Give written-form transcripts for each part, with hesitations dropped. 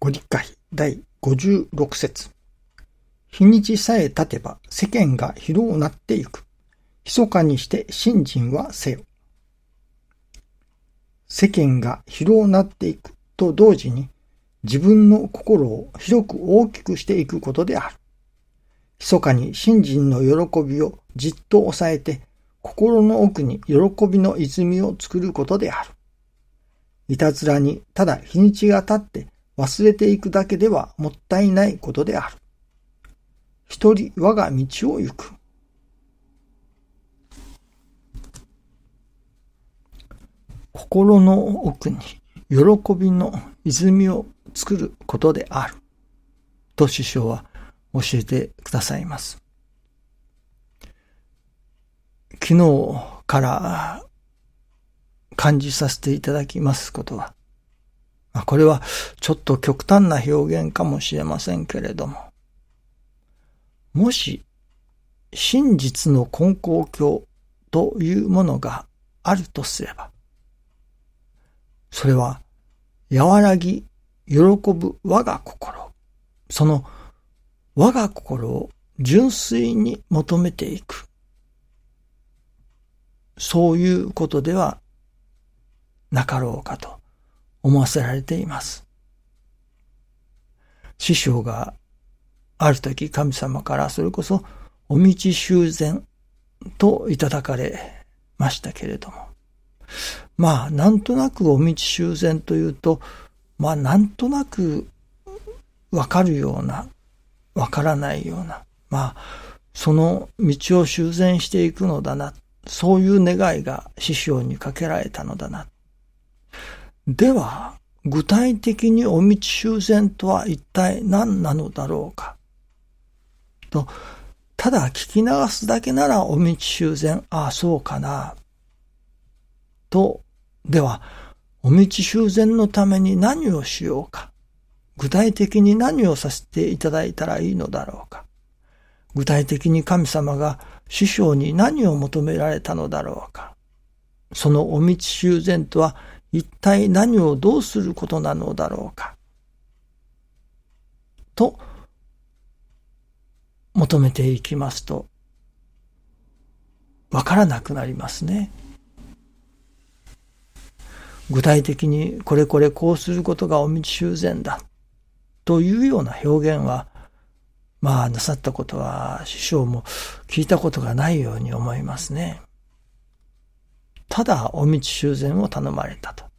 ご理解第56節。日にちさえ経てば世間が広うなっていく。密かにして信心はせよ。世間が広うなっていくと同時に自分の心を広く大きくしていくことである。密かに信心の喜びをじっと抑えて心の奥に喜びの泉を作ることである。いたずらにただ日にちが経って忘れていくだけではもったいないことである。一人我が道を行く。心の奥に喜びの泉を作ることである。と師匠は教えてくださいます。昨日から感じさせていただきますことは、これはちょっと極端な表現かもしれませんけれども、もし真実の根高教というものがあるとすれば、それは和らぎ喜ぶ我が心、その我が心を純粋に求めていく、そういうことではなかろうかと思わせられています。師匠がある時神様からそれこそお道修繕といただかれましたけれども、なんとなくお道修繕というと、なんとなくわかるような、わからないような、その道を修繕していくのだな、そういう願いが師匠にかけられたのだな。では、具体的にお道修繕とは一体何なのだろうか。と、ただ聞き流すだけならお道修繕、そうかな。と、では、お道修繕のために何をしようか。具体的に何をさせていただいたらいいのだろうか。具体的に神様が師匠に何を求められたのだろうか。そのお道修繕とは一体何をどうすることなのだろうか。と、求めていきますと、わからなくなりますね。具体的にこれこうすることがお道修繕だというような表現は、なさったことは師匠も聞いたことがないように思いますね。ただお道修繕を頼まれたと。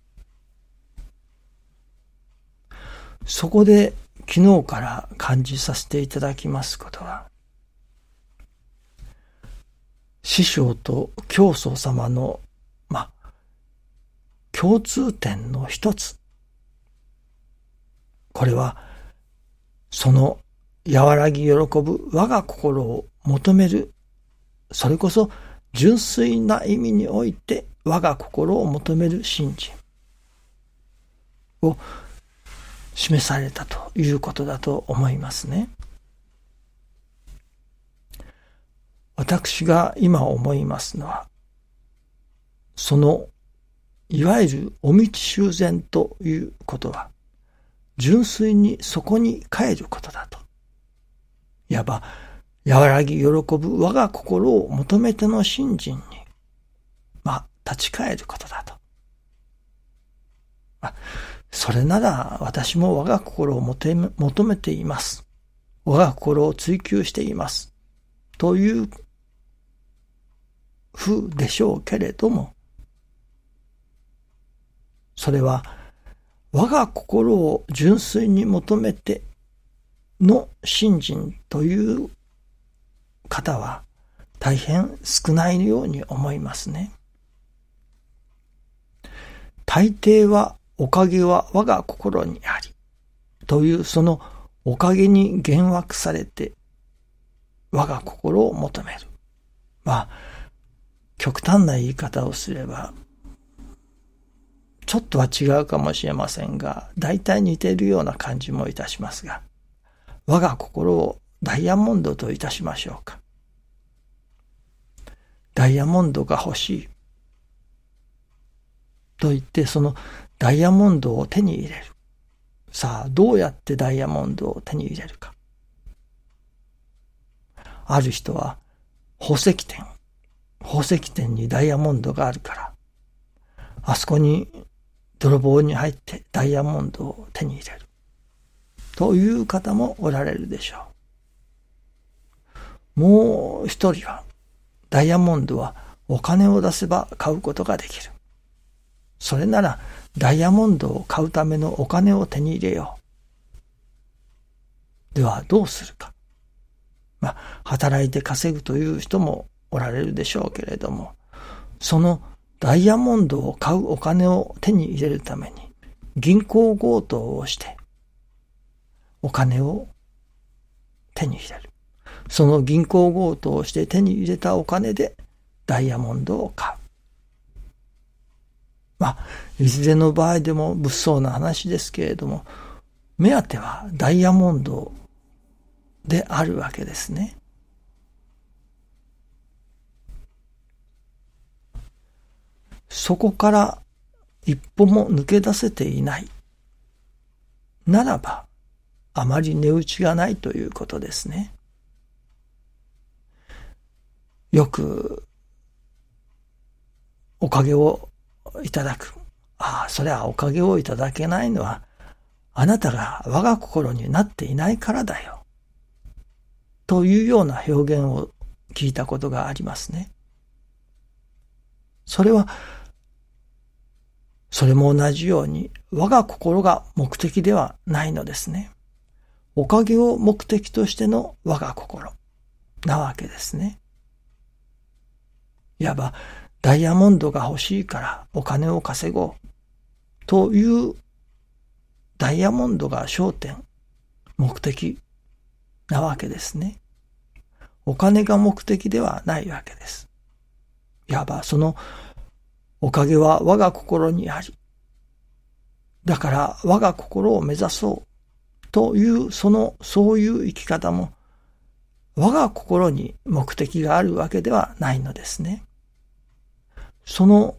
そこで昨日から感じさせていただきますことは、師匠と教祖様の共通点の一つ。これはその和らぎ喜ぶ我が心を求める、それこそ純粋な意味において我が心を求める信心を示されたということだと思いますね。私が今思いますのは、そのいわゆるお道修繕ということは、純粋にそこに帰ることだと。いわば、和らぎ喜ぶ我が心を求めての信心に、立ち返ることだと。それなら私も我が心を求めています。我が心を追求しています。というふうでしょうけれども、それは我が心を純粋に求めての信心という方は大変少ないように思いますね。大抵はおかげは我が心にありというそのおかげに幻惑されて我が心を求める。極端な言い方をすればちょっとは違うかもしれませんが、大体似ているような感じもいたしますが、我が心をダイヤモンドといたしましょうか。ダイヤモンドが欲しいと言って、そのダイヤモンドを手に入れる。 さあ、どうやってダイヤモンドを手に入れるか。ある人は宝石店にダイヤモンドがあるから、あそこに泥棒に入ってダイヤモンドを手に入れる。という方もおられるでしょう。もう一人は、ダイヤモンドはお金を出せば買うことができる。それならダイヤモンドを買うためのお金を手に入れよう。ではどうするか。働いて稼ぐという人もおられるでしょうけれども、そのダイヤモンドを買うお金を手に入れるために銀行強盗をしてお金を手に入れる。その銀行強盗をして手に入れたお金でダイヤモンドを買う。いずれの場合でも物騒な話ですけれども、目当てはダイヤモンドであるわけですね。そこから一歩も抜け出せていないならば、あまり値打ちがないということですね。よくおかげをいただく。それはおかげをいただけないのはあなたが我が心になっていないからだよ。というような表現を聞いたことがありますね。それも同じように我が心が目的ではないのですね。おかげを目的としての我が心なわけですね。いわばダイヤモンドが欲しいからお金を稼ごうというダイヤモンドが焦点、目的なわけですね。お金が目的ではないわけです。いわばそのおかげは我が心にあり、だから我が心を目指そうというそういう生き方も我が心に目的があるわけではないのですね。その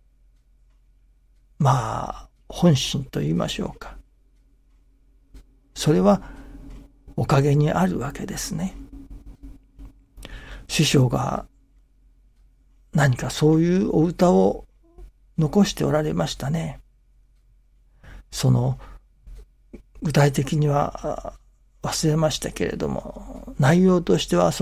本心と言いましょうか。それはおかげにあるわけですね。師匠が何かそういうお歌を残しておられましたね。具体的には忘れましたけれども、内容としては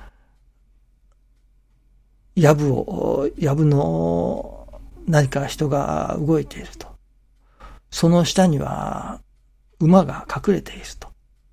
藪の何か人が動いていると。その下には馬が隠れていると。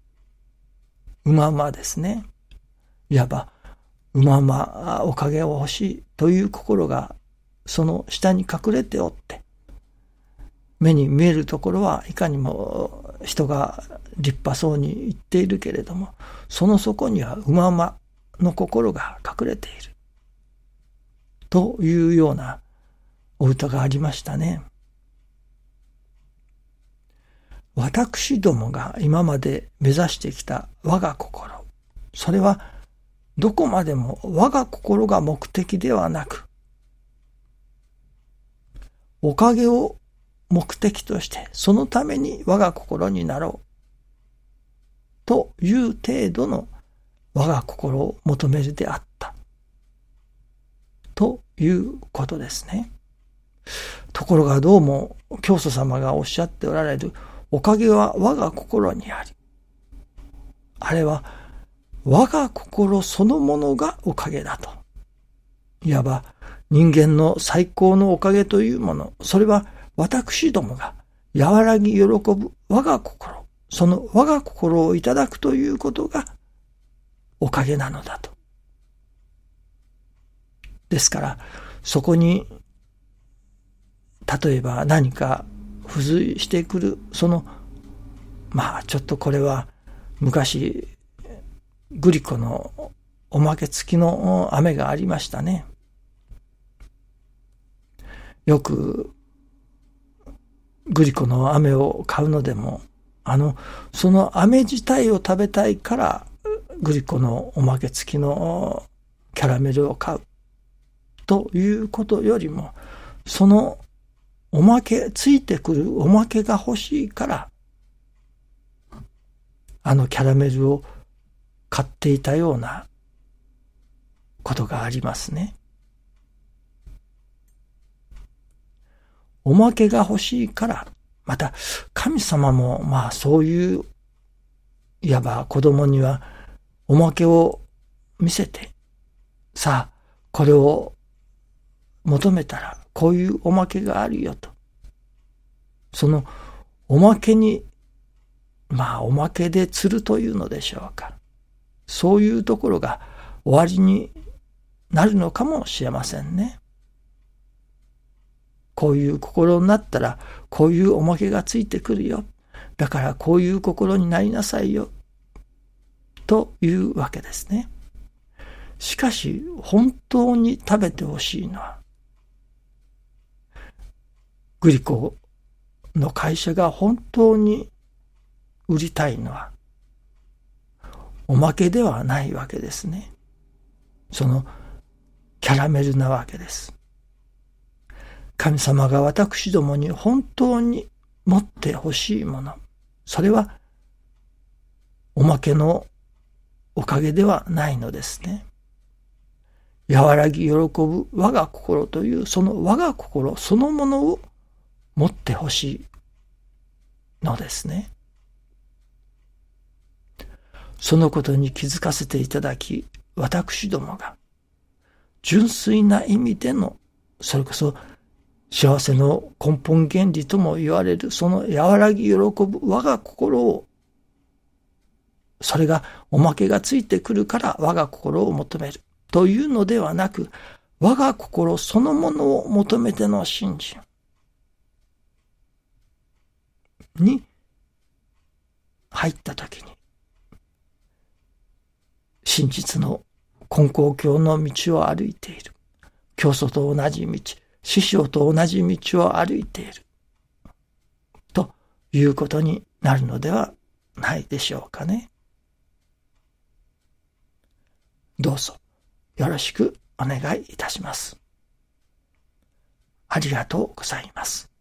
馬ですね。いわばおかげを欲しいという心がその下に隠れておって、目に見えるところはいかにも人が立派そうに言っているけれども、その底には馬の心が隠れているというようなお歌がありましたね。私どもが今まで目指してきた我が心、それはどこまでも我が心が目的ではなく、おかげを目的としてそのために我が心になろうという程度の我が心を求めるであったということですね。ところがどうも教祖様がおっしゃっておられるおかげは我が心にあり、あれは我が心そのものがおかげだと。いわば人間の最高のおかげというもの、それは私どもが和らぎ喜ぶ我が心、その我が心をいただくということがおかげなのだと。ですからそこに例えば何か付随してくるちょっとこれは昔グリコのおまけ付きの飴がありましたね。よくグリコの飴を買うのでもその飴自体を食べたいからグリコのおまけ付きのキャラメルを買うということよりも、ついてくるおまけが欲しいからキャラメルを買っていたようなことがありますね。おまけが欲しいから、また神様もそういう、いわば子供にはおまけを見せて、さあ、これを求めたらこういうおまけがあるよと。そのおまけに、おまけで釣るというのでしょうか。そういうところが終わりになるのかもしれませんね。こういう心になったらこういうおまけがついてくるよ。だからこういう心になりなさいよ。というわけですね。しかし本当に食べてほしいのは、グリコの会社が本当に売りたいのはおまけではないわけですね。そのキャラメルなわけです。神様が私どもに本当に持ってほしいもの、それはおまけのおかげではないのですね。和らぎ喜ぶ我が心というその我が心そのものを持ってほしいのですね。そのことに気づかせていただき、私どもが純粋な意味での、それこそ幸せの根本原理とも言われるその和らぎ喜ぶ我が心を、それがおまけがついてくるから我が心を求めるというのではなく、我が心そのものを求めての信心に入ったときに、真実の金光教の道を歩いている。教祖と同じ道、師匠と同じ道を歩いている。ということになるのではないでしょうかね。どうぞよろしくお願いいたします。ありがとうございます。